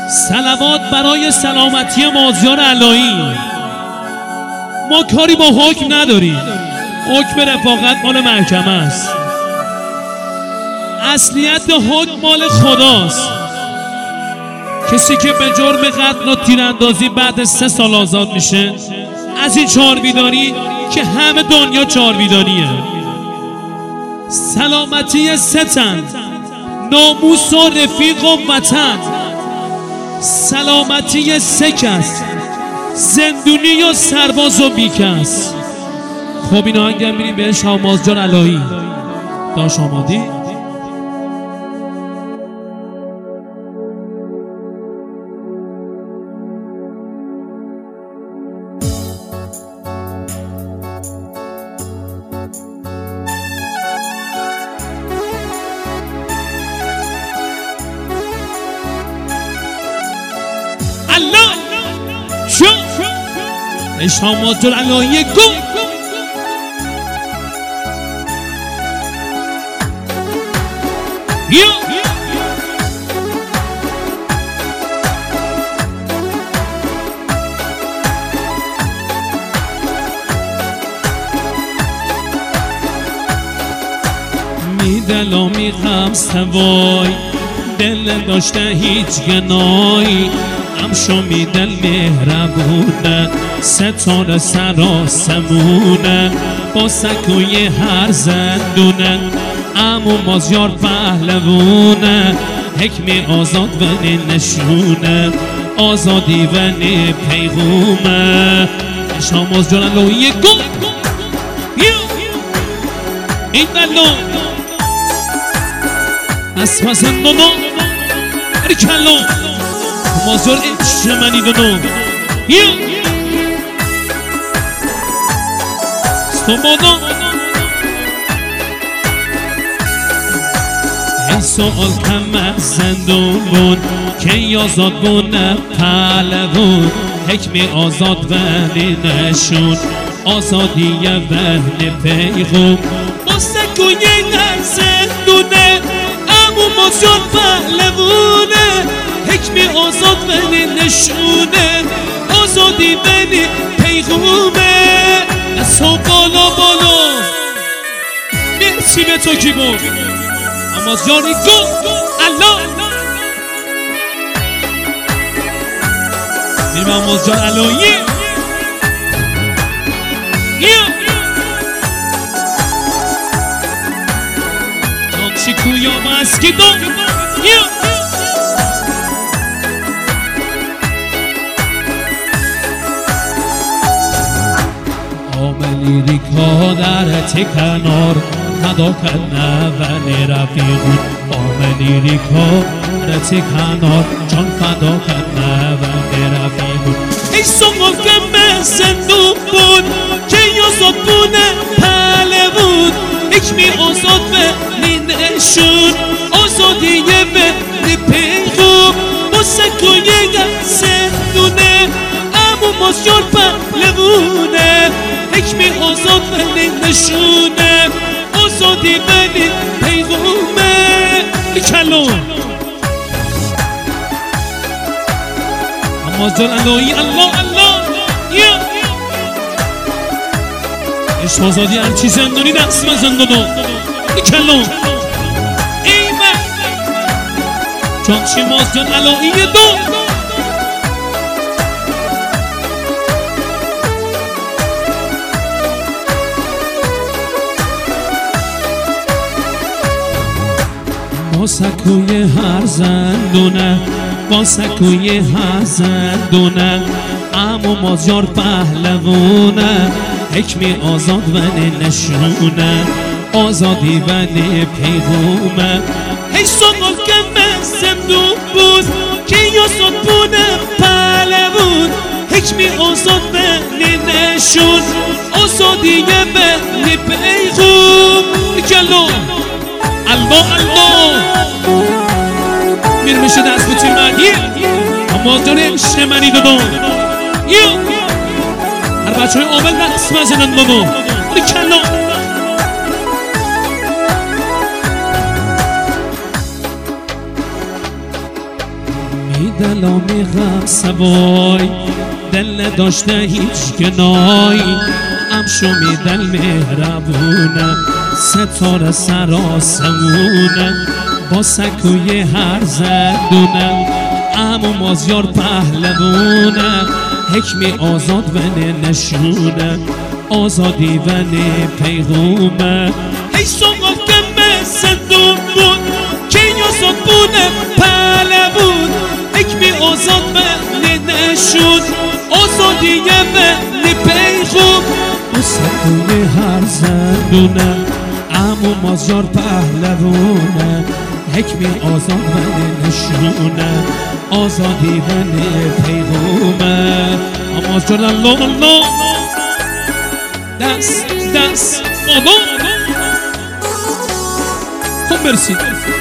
صلوات برای سلامتی مازیار علایی. ما کاری با حکم نداریم، حکم رفاقت مال محکمه است، اصلیت حکم مال خداست. کسی که به جرم قتل و تیراندازی بعد 3 سال آزاد میشه از این چهاربیداری که همه دنیا چهاربیداریه. سلامتی 3 تن، ناموس و رفیق و وطن. سلامتی 3 کس، زندونی و سرباز و بیکس. خب این آهنگم میریم به شاه مازیار علایی. داش آمادی؟ شاه مازیار علایی گو میدلامی غم سوای، دل داشته هیچ گنایی، امشو میدل مهربونه، ستاره سراسمونه، با سکوی هر زندونه. امو مازیار پهلوونه، حکم آزاد و نشونه، آزادی و پیغومه. شاه مازیار علایی گو این دلو از پسندونو ریکلو مازیار عشق منی دونو ستومونو. این سوال کم زندون بود که آزاد بونه پهلوون، حکم آزاد ولی نشون، آزادی ولی پیغوم، با سکوی هر زندونه. امو مازیار پهلوونه، حکم آزاد ولی نشونه، آزادی ولی پیغومه. از بالا بالا مرسی به تو کی بود مازیاری گو الله. میرم مازیار علایی نانچی کویا مسکی دو لیریکا در کنار فدا کنه ولی رفیقون. لیریکا در کنار جان فدا کنه ولی رفیقون. ای سوال که زندون بود که آزاد بونه پهلوون، حکم آزاد ولی نشون، آزادی ولی پیغوم، با سکوی زندونه. امو مازیار پهلوونه، حکم آزاد ولی نشونه، آزادی ولی پیغومه. کلو مازیار علایی الله الله. عشق آزادی هرچی زندونی دست من زندونو کلو ایمه چانچی مازیار علایی دو. با سکوی هر زندونه، با سکوی هر زندونه. امو مازیار پهلوونه، حکم آزاد ولی نشونه، آزادی ولی پیغومه. هی سوال که زندون بود که آزاد بونه پهلوون، حکم آزاد ولی نشون، آزادی ولی پیغوم. جلو الله الله میر میشه دست به توی من مازیار عشق منی دونو. هر بچه های عامل دست مزنن دونو کلا. دلا میغم سوای دل نداشته هیچ گنای امشو دل مهربونه ستاره سر آسمونه با سکوی هر زدونه امو مازیار پهلوونه حکمی آزاد و نشونه آزادی و پیغومه هی سوقا که مثل دون بود که آزاد بونه پهلوون حکمی آزاد و نشون آزادی و پیغوم با سکوی هر زدونه امو مازیار پهلوونه حکمی آزاد و نشونه آزادی و پیغومه مازیار الله دست بابا خب مرسی